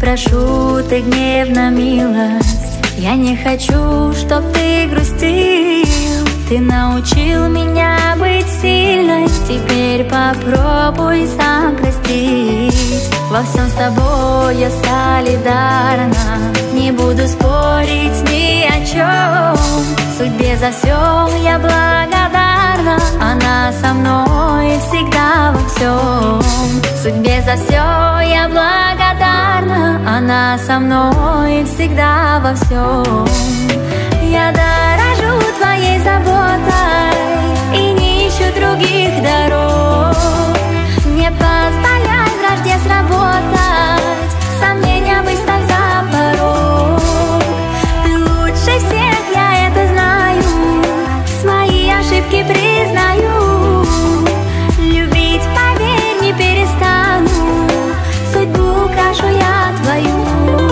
прошу, ты гневна милость. Я не хочу, чтоб ты грустил. Ты научил меня быть сильной, теперь попробуй сам простить. Во всем с тобой я солидарна, не буду спорить ни о чем. Судьбе за все я благодарна, она со мной всегда во всем. Судьбе за все я благодарна, она со мной всегда во всем. Я дорожу твоей заботой и не ищу других дорог. Не позволяй вражде сработать, сомнения выставь за порог. Ты лучше всех, я это знаю, свои ошибки признаю. Любить, поверь, не перестану, судьбу украшу я твою.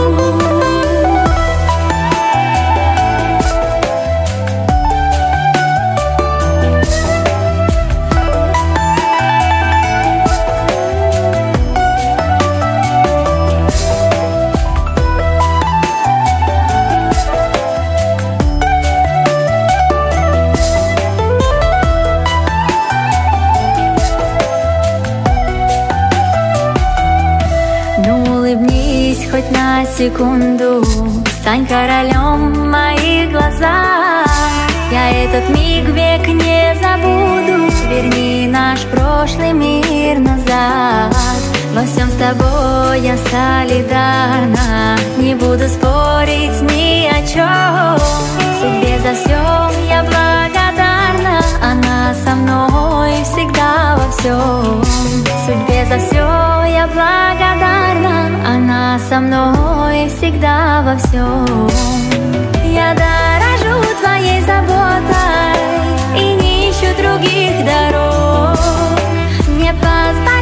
Хоть на секунду, стань королем в моих глазах. Я этот миг век не забуду, верни наш прошлый мир назад. Во всем с тобой я солидарна, не буду спорить ни о чем. Судьбе за все я благодарна, она со мной всегда во всем. Судьбе за все я благодарна, она со мной всегда во всем. Я дорожу твоей заботой и не ищу других дорог. Не позволяй